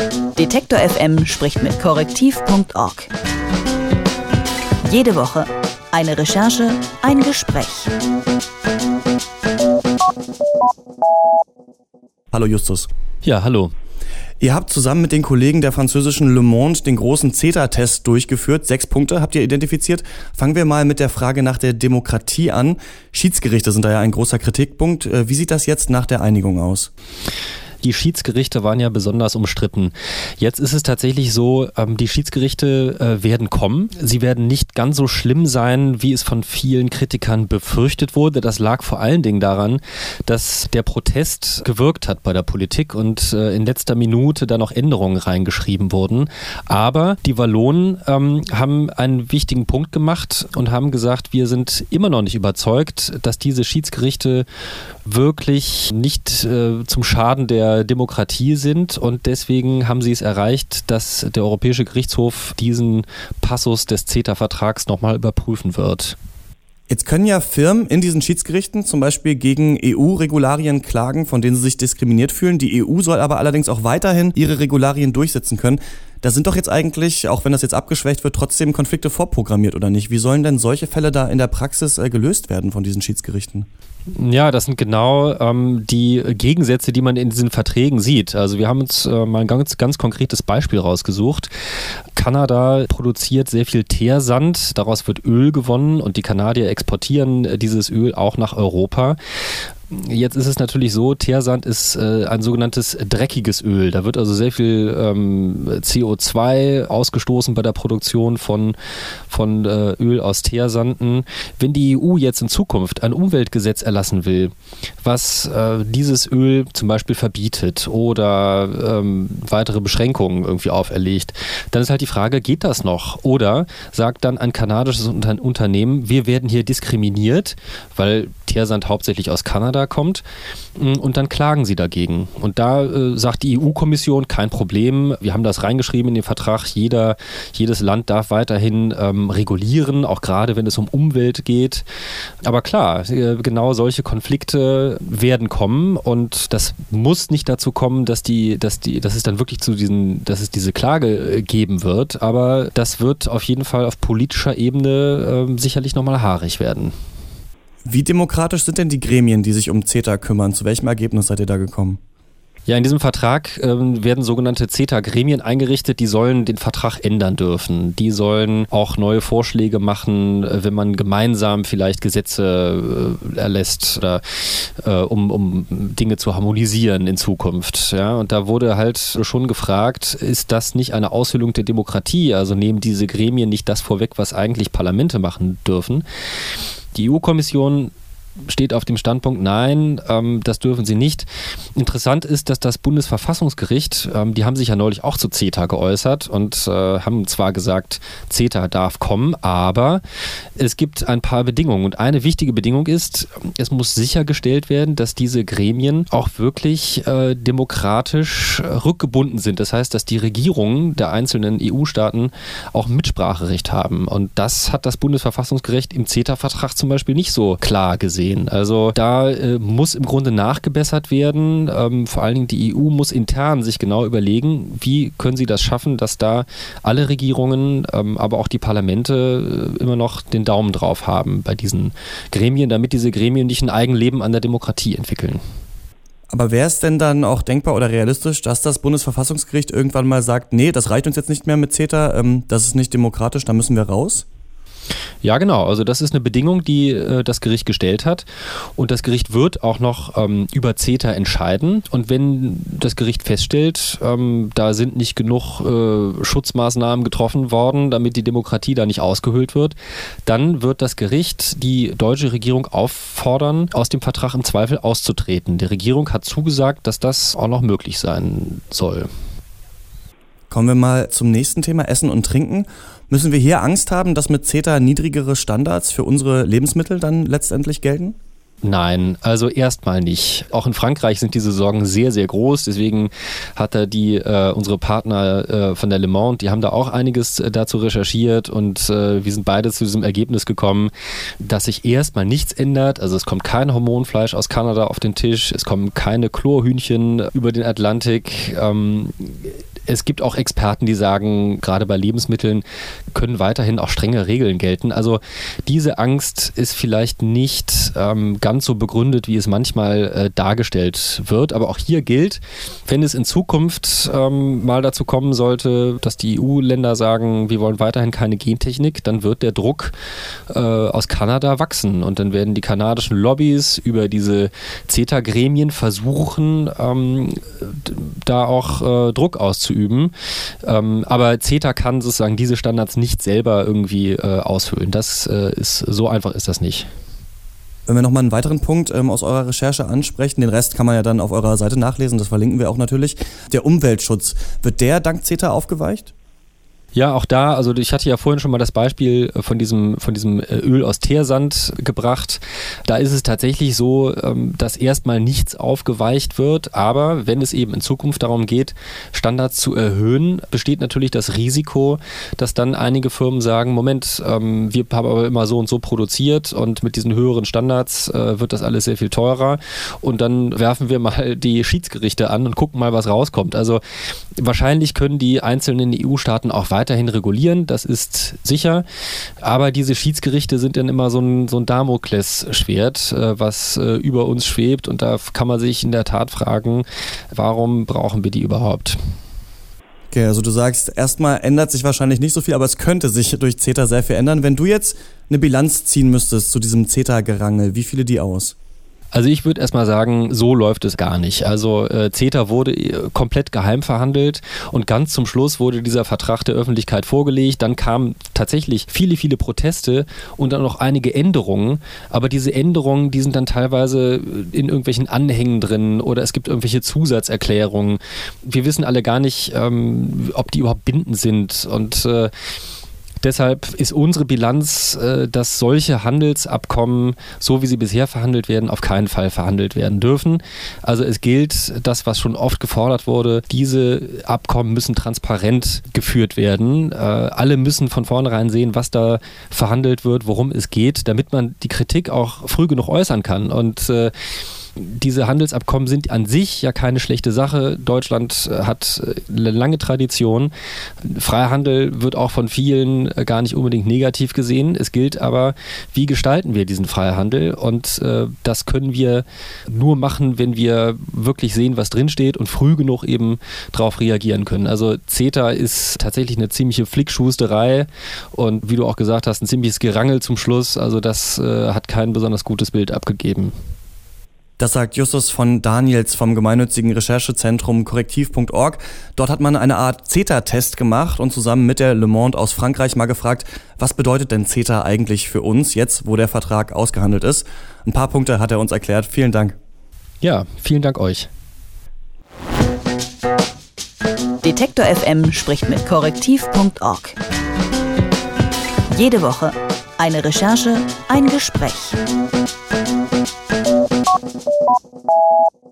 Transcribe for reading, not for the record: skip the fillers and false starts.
Detektor FM spricht mit Korrektiv.org. Jede Woche eine Recherche, ein Gespräch. Hallo Justus. Ja, hallo. Ihr habt zusammen mit den Kollegen der französischen Le Monde den großen CETA-Test durchgeführt. 6 Punkte habt ihr identifiziert. Fangen wir mal mit der Frage nach der Demokratie an. Schiedsgerichte sind da ja ein großer Kritikpunkt. Wie sieht das jetzt nach der Einigung aus? Die Schiedsgerichte waren ja besonders umstritten. Jetzt ist es tatsächlich so, die Schiedsgerichte werden kommen. Sie werden nicht ganz so schlimm sein, wie es von vielen Kritikern befürchtet wurde. Das lag vor allen Dingen daran, dass der Protest gewirkt hat bei der Politik und in letzter Minute da noch Änderungen reingeschrieben wurden. Aber die Wallonen haben einen wichtigen Punkt gemacht und haben gesagt, wir sind immer noch nicht überzeugt, dass diese Schiedsgerichte wirklich nicht zum Schaden der Demokratie sind, und deswegen haben sie es erreicht, dass der Europäische Gerichtshof diesen Passus des CETA-Vertrags nochmal überprüfen wird. Jetzt können ja Firmen in diesen Schiedsgerichten zum Beispiel gegen EU-Regularien klagen, von denen sie sich diskriminiert fühlen. Die EU soll aber allerdings auch weiterhin ihre Regularien durchsetzen können. Da sind doch jetzt eigentlich, auch wenn das jetzt abgeschwächt wird, trotzdem Konflikte vorprogrammiert, oder nicht? Wie sollen denn solche Fälle da in der Praxis gelöst werden von diesen Schiedsgerichten? Ja, das sind genau die Gegensätze, die man in diesen Verträgen sieht. Also wir haben uns mal ein ganz konkretes Beispiel rausgesucht. Kanada produziert sehr viel Teersand, daraus wird Öl gewonnen und die Kanadier exportieren dieses Öl auch nach Europa. Jetzt ist es natürlich so, Teersand ist ein sogenanntes dreckiges Öl. Da wird also sehr viel CO2 ausgestoßen bei der Produktion von Öl aus Teersanden. Wenn die EU jetzt in Zukunft ein Umweltgesetz erlassen will, was dieses Öl zum Beispiel verbietet oder weitere Beschränkungen irgendwie auferlegt, dann ist halt die Frage, geht das noch? Oder sagt dann ein kanadisches Unternehmen, wir werden hier diskriminiert, weil Teersand hauptsächlich aus Kanada kommt, und dann klagen sie dagegen. Und da sagt die EU-Kommission, kein Problem, wir haben das reingeschrieben in den Vertrag, jedes Land darf weiterhin regulieren, auch gerade wenn es um Umwelt geht. Aber klar, genau solche Konflikte werden kommen, und das muss nicht dazu kommen, dass es dann wirklich dass es diese Klage geben wird, aber das wird auf jeden Fall auf politischer Ebene sicherlich nochmal haarig werden. Wie demokratisch sind denn die Gremien, die sich um CETA kümmern? Zu welchem Ergebnis seid ihr da gekommen? Ja, in diesem Vertrag werden sogenannte CETA-Gremien eingerichtet, die sollen den Vertrag ändern dürfen. Die sollen auch neue Vorschläge machen, wenn man gemeinsam vielleicht Gesetze erlässt oder um Dinge zu harmonisieren in Zukunft. Ja, und da wurde halt schon gefragt, ist das nicht eine Aushöhlung der Demokratie? Also nehmen diese Gremien nicht das vorweg, was eigentlich Parlamente machen dürfen? Die EU-Kommission steht auf dem Standpunkt, nein, das dürfen sie nicht. Interessant ist, dass das Bundesverfassungsgericht, die haben sich ja neulich auch zu CETA geäußert und haben zwar gesagt, CETA darf kommen, aber es gibt ein paar Bedingungen. Und eine wichtige Bedingung ist, es muss sichergestellt werden, dass diese Gremien auch wirklich demokratisch rückgebunden sind. Das heißt, dass die Regierungen der einzelnen EU-Staaten auch Mitspracherecht haben. Und das hat das Bundesverfassungsgericht im CETA-Vertrag zum Beispiel nicht so klar gesehen. Also da muss im Grunde nachgebessert werden. Vor allen Dingen die EU muss intern sich genau überlegen, wie können sie das schaffen, dass da alle Regierungen, aber auch die Parlamente immer noch den Daumen drauf haben bei diesen Gremien, damit diese Gremien nicht ein Eigenleben an der Demokratie entwickeln. Aber wäre es denn dann auch denkbar oder realistisch, dass das Bundesverfassungsgericht irgendwann mal sagt, nee, das reicht uns jetzt nicht mehr mit CETA, das ist nicht demokratisch, da müssen wir raus? Ja, genau. Also das ist eine Bedingung, die das Gericht gestellt hat. Und das Gericht wird auch noch über CETA entscheiden. Und wenn das Gericht feststellt, da sind nicht genug Schutzmaßnahmen getroffen worden, damit die Demokratie da nicht ausgehöhlt wird, dann wird das Gericht die deutsche Regierung auffordern, aus dem Vertrag im Zweifel auszutreten. Die Regierung hat zugesagt, dass das auch noch möglich sein soll. Kommen wir mal zum nächsten Thema, Essen und Trinken. Müssen wir hier Angst haben, dass mit CETA niedrigere Standards für unsere Lebensmittel dann letztendlich gelten? Nein, also erstmal nicht. Auch in Frankreich sind diese Sorgen sehr, sehr groß. Deswegen hat da unsere Partner von der Le Monde, die haben da auch einiges dazu recherchiert, und wir sind beide zu diesem Ergebnis gekommen, dass sich erstmal nichts ändert. Also es kommt kein Hormonfleisch aus Kanada auf den Tisch, es kommen keine Chlorhühnchen über den Atlantik. Es gibt auch Experten, die sagen, gerade bei Lebensmitteln können weiterhin auch strenge Regeln gelten. Also diese Angst ist vielleicht nicht ganz so begründet, wie es manchmal dargestellt wird. Aber auch hier gilt, wenn es in Zukunft mal dazu kommen sollte, dass die EU-Länder sagen, wir wollen weiterhin keine Gentechnik, dann wird der Druck aus Kanada wachsen. Und dann werden die kanadischen Lobbys über diese CETA-Gremien versuchen, da auch Druck auszuüben. Aber CETA kann sozusagen diese Standards nicht selber irgendwie aushöhlen. So einfach ist das nicht. Wenn wir nochmal einen weiteren Punkt aus eurer Recherche ansprechen, den Rest kann man ja dann auf eurer Seite nachlesen, das verlinken wir auch natürlich. Der Umweltschutz, wird der dank CETA aufgeweicht? Ja, auch da, also ich hatte ja vorhin schon mal das Beispiel von diesem Öl aus Teersand gebracht. Da ist es tatsächlich so, dass erstmal nichts aufgeweicht wird, aber wenn es eben in Zukunft darum geht, Standards zu erhöhen, besteht natürlich das Risiko, dass dann einige Firmen sagen, Moment, wir haben aber immer so und so produziert und mit diesen höheren Standards wird das alles sehr viel teurer und dann werfen wir mal die Schiedsgerichte an und gucken mal, was rauskommt. Also wahrscheinlich können die einzelnen EU-Staaten auch weiterhin regulieren, das ist sicher, aber diese Schiedsgerichte sind dann immer so ein Damoklesschwert, was über uns schwebt und da kann man sich in der Tat fragen, warum brauchen wir die überhaupt? Okay, also du sagst, erstmal ändert sich wahrscheinlich nicht so viel, aber es könnte sich durch CETA sehr viel ändern. Wenn du jetzt eine Bilanz ziehen müsstest zu diesem CETA-Gerangel, wie fiele die aus? Also ich würde erstmal sagen, so läuft es gar nicht. Also CETA wurde komplett geheim verhandelt und ganz zum Schluss wurde dieser Vertrag der Öffentlichkeit vorgelegt. Dann kamen tatsächlich viele, viele Proteste und dann noch einige Änderungen. Aber diese Änderungen, die sind dann teilweise in irgendwelchen Anhängen drin oder es gibt irgendwelche Zusatzerklärungen. Wir wissen alle gar nicht, ob die überhaupt bindend sind und deshalb ist unsere Bilanz, dass solche Handelsabkommen, so wie sie bisher verhandelt werden, auf keinen Fall verhandelt werden dürfen. Also es gilt das, was schon oft gefordert wurde, diese Abkommen müssen transparent geführt werden. Alle müssen von vornherein sehen, was da verhandelt wird, worum es geht, damit man die Kritik auch früh genug äußern kann. Und diese Handelsabkommen sind an sich ja keine schlechte Sache. Deutschland hat eine lange Tradition. Freihandel wird auch von vielen gar nicht unbedingt negativ gesehen. Es gilt aber, wie gestalten wir diesen Freihandel? Und das können wir nur machen, wenn wir wirklich sehen, was drinsteht und früh genug eben darauf reagieren können. Also CETA ist tatsächlich eine ziemliche Flickschusterei und wie du auch gesagt hast, ein ziemliches Gerangel zum Schluss. Also das hat kein besonders gutes Bild abgegeben. Das sagt Justus von Daniels vom gemeinnützigen Recherchezentrum Correctiv.org. Dort hat man eine Art CETA-Test gemacht und zusammen mit der Le Monde aus Frankreich mal gefragt, was bedeutet denn CETA eigentlich für uns, jetzt wo der Vertrag ausgehandelt ist? Ein paar Punkte hat er uns erklärt. Vielen Dank. Ja, vielen Dank euch. Detektor FM spricht mit Correctiv.org. Jede Woche eine Recherche, ein Gespräch.